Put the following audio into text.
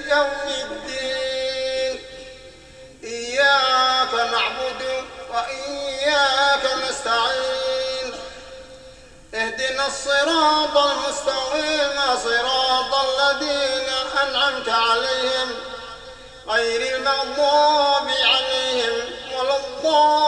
يوم الدين إياك نعبد وإياك نستعين اهدنا الصراط المستقيم صراط الذين أنعمت عليهم غير المغضوب عليهم ولا الضالين